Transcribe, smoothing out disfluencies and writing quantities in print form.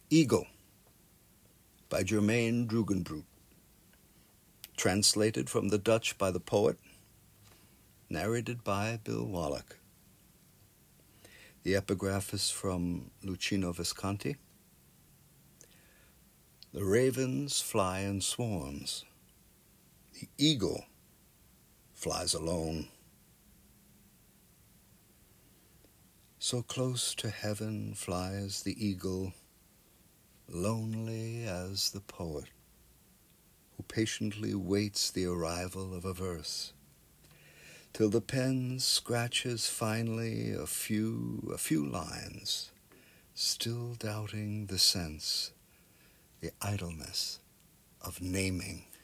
Eagle by Germaine Drugenbroek. Translated from the Dutch by the poet. Narrated by Bill Wallach. The epigraph is from Luchino Visconti. The ravens fly in swarms. The eagle flies alone. So close to heaven flies the eagle, lonely as the poet, who patiently waits the arrival of a verse, till the pen scratches finally a few lines, still doubting the sense, the idleness of naming.